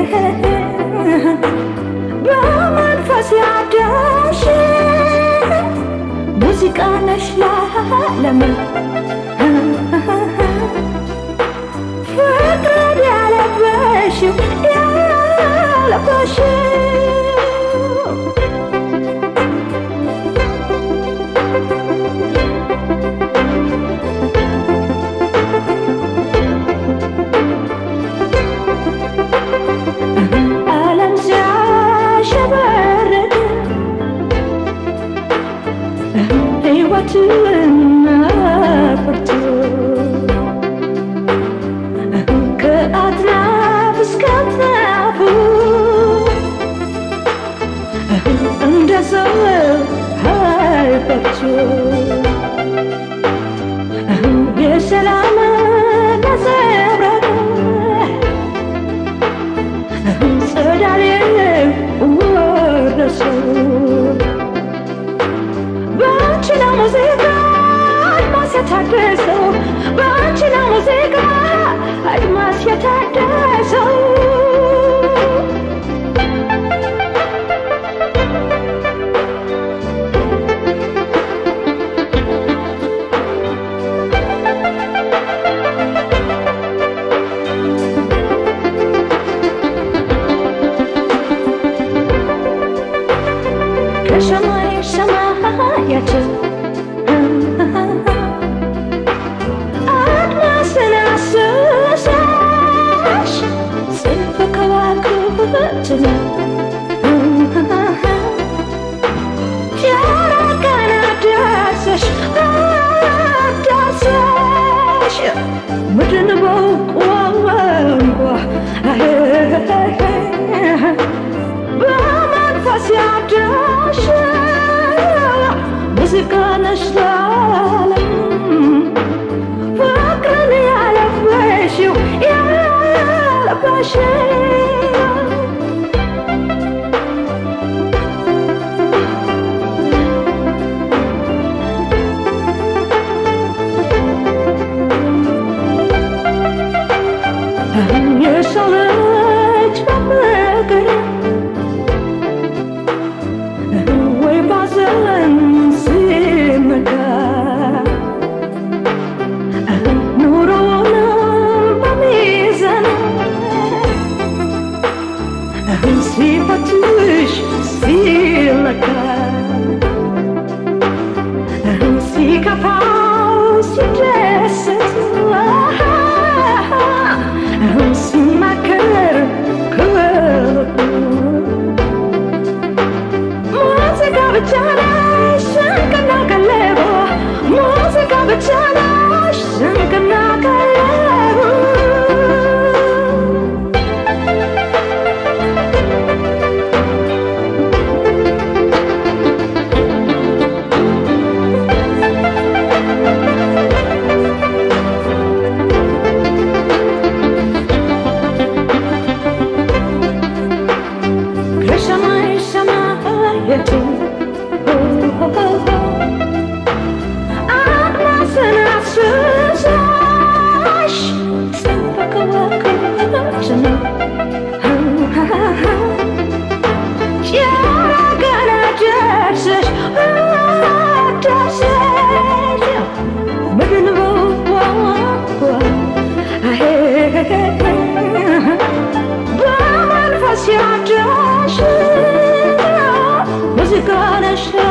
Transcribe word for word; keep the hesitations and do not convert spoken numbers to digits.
በመንፈስ ያደርሽ ሙዚቃ ነሽ ለዓለም ፍቅር ያለበሽው ያለበሽው የሰላም ነጸብራቅ ጸዳል ወረሰው ባንቺ ነው ሙዚቃ አድማስ የታደሰው ባንቺ ነው ሙዚቃ አድማስ የታደሰው ከሰማይ ሰማያችን አድማስን አስሳሽ ጽንፈ ከዋክብትን ጨረቃን አዳሰሽ አዳሰሽ ምድርን በቋንቋ በመንፈስ ያዳሽ ሙዚቃ ነሽ ለዓለም ፍቅርን ያለበሽው ያለበሽው የሰው ልጅ በፍቅር ወይ ባዘን ሲመካ ኑሮውን በሚዛን ሲፈትሽ ሲለካ ሲከፋው ሲደሰት ሲማከር ከልቡ ሙዚቃ ብቻ ነሽ ስንቅና ቀለቡ ሙዚቃ ብቻ ነሽ ስንቅና ቀለቡ ከሰማይ ሰማያችን አድማስን አስሳሽ ጽንፈ ከዋክብትን ጨረቃን አዳሰሽ አዳሰሽ ምድርን በቋንቋ በመንፈስ ያዳሽ ሙዚቃ ነሽ